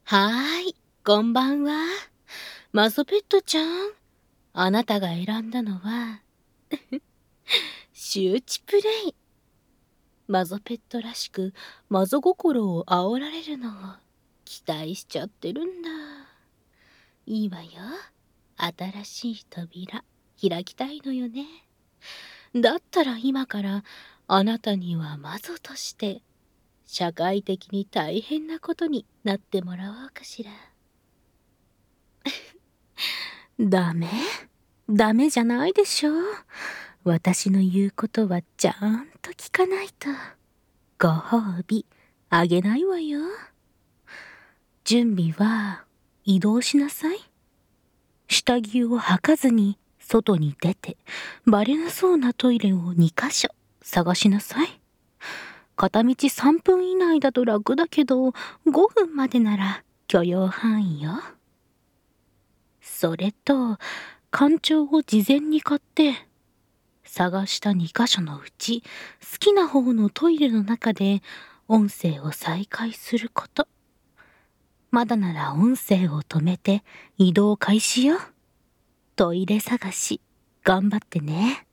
はーい、こんばんは。マゾペットちゃん、あなたが選んだのは、周知プレイ。マゾペットらしく、マゾ心を煽られるのを期待しちゃってるんだ。いいわよ。新しい扉、開きたいのよね。だったら今から、あなたにはマゾとして、社会的に大変なことになってもらおうかしら。ダメダメじゃないでしょ。私の言うことはちゃんと聞かないと。ご褒美あげないわよ。準備は移動しなさい。下着を履かずに外に出てバレなそうなトイレを2カ所探しなさい。片道3分以内だと楽だけど5分までなら許容範囲よ。それと干潮を事前に買って探した2カ所のうち好きな方のトイレの中で音声を再開すること。まだなら音声を止めて移動開始よ。トイレ探し頑張ってね。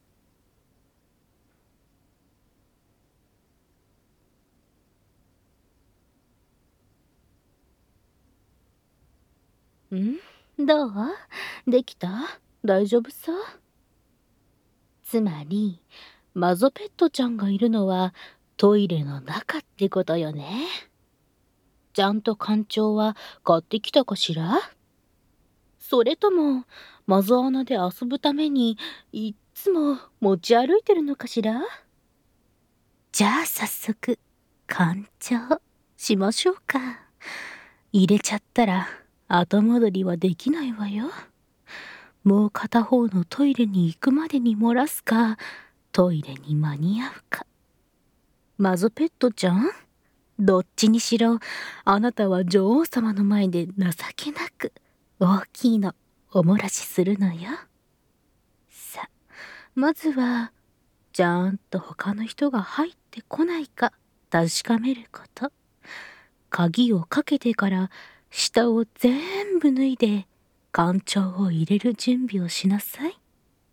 どう？できた？大丈夫さ？つまりマゾペットちゃんがいるのはトイレの中ってことよね。ちゃんと館長は買ってきたかしら？それともマゾ穴で遊ぶためにいっつも持ち歩いてるのかしら？じゃあ早速鑑賞しましょうか。入れちゃったら後戻りはできないわよ。もう片方のトイレに行くまでに漏らすか、トイレに間に合うか。マゾペットちゃん、どっちにしろあなたは女王様の前で情けなく大きいのお漏らしするのよ。さ、まずはちゃんと他の人が入ってこないか確かめること。鍵をかけてから下を全部脱いで館長を入れる準備をしなさい。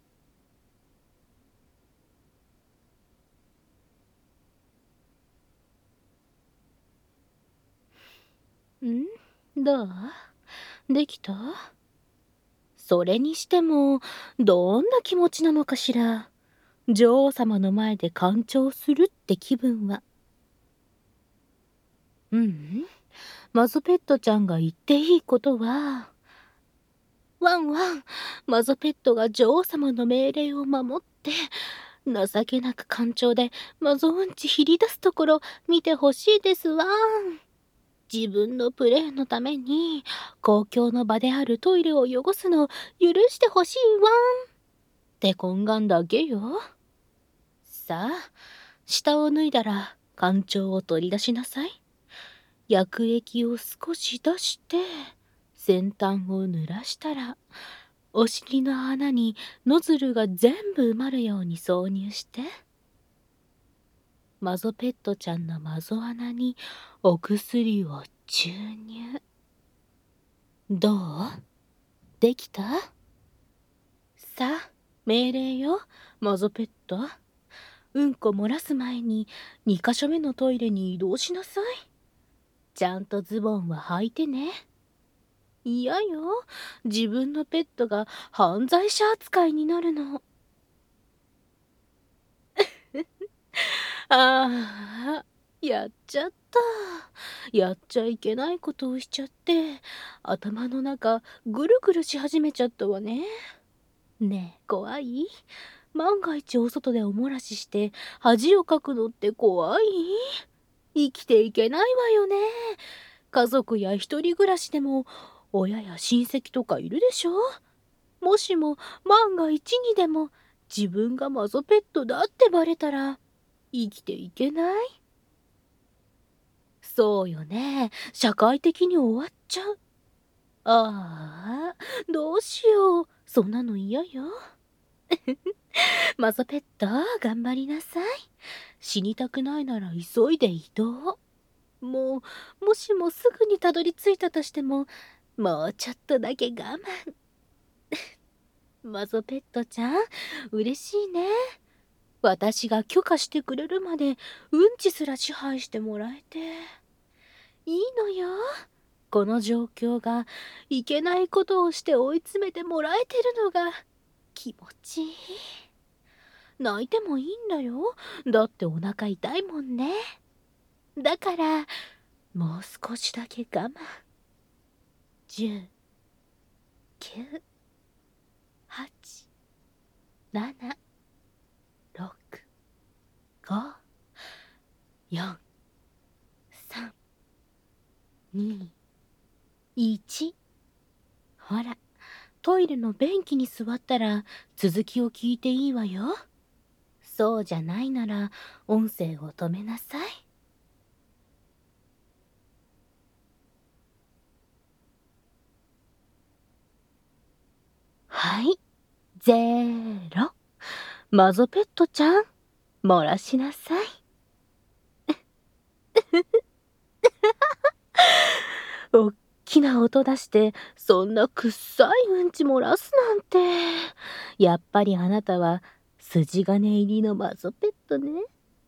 どう？できた？それにしてもどんな気持ちなのかしら。女王様の前で鑑賞するって気分は。マゾペットちゃんが言っていいことは、ワンワン、マゾペットが女王様の命令を守って情けなく感情でマゾうんちひり出すところ見てほしいですわ。自分のプレーのために公共の場であるトイレを汚すの許してほしいわんって懇願だけよ。さあ、下を脱いだら干潮を取り出しなさい。薬液を少し出して先端を濡らしたらお尻の穴にノズルが全部埋まるように挿入して、マゾペットちゃんのマゾ穴にお薬を注入。どう？できた？さあ、命令よ、マゾペット。うんこ漏らす前に2カ所目のトイレに移動しなさい。ちゃんとズボンは履いてね。嫌よ、自分のペットが犯罪者扱いになるの。ああ、やっちゃった。やっちゃいけないことをしちゃって、頭の中ぐるぐるし始めちゃったわね。ねえ、怖い？万が一お外でお漏らしして恥をかくのって怖い？生きていけないわよね。家族や一人暮らしでも親や親戚とかいるでしょ？もしも万が一にでも自分がマゾペットだってバレたら生きていけない？そうよね。社会的に終わっちゃう。ああ、どうしよう。そんなの嫌よ。マゾペット、頑張りなさい。死にたくないなら急いで移動。 ももしもすぐにたどり着いたとしても、もうちょっとだけ我慢。マゾペットちゃん、嬉しいね。私が許可してくれるまでうんちすら支配してもらえて。いいのよ。この状況がいけないことをして追い詰めてもらえてるのが気持ちいい。泣いてもいいんだよ。だってお腹痛いもんね。だからもう少しだけ我慢。10、9、8、7、6、5、4、3、2、1。ほら、トイレの便器に座ったら続きを聞いていいわよ。そうじゃないなら音声を止めなさい。はい、0。マゾペットちゃん、漏らしなさい。おっきな音出してそんなくっさいうんち漏らすなんて。やっぱりあなたは筋金入りのマゾペットね。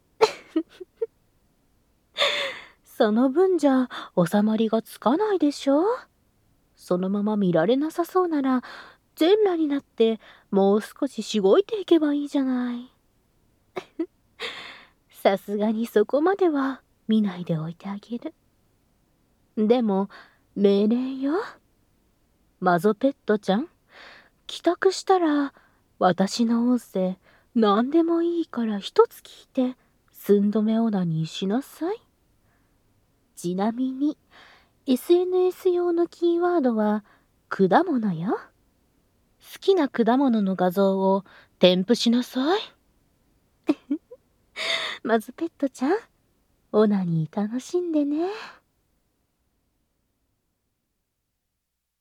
その分じゃ収まりがつかないでしょ。そのまま見られなさそうなら全裸になってもう少ししごいていけばいいじゃない。さすがにそこまでは見ないでおいてあげる。でも命令よ。マゾペットちゃん、帰宅したら私の音声何でもいいから一つ聞いて寸止めオナニーしなさい。ちなみに SNS 用のキーワードは果物よ。好きな果物の画像を添付しなさい。まずペットちゃん、オナニー楽しんでね。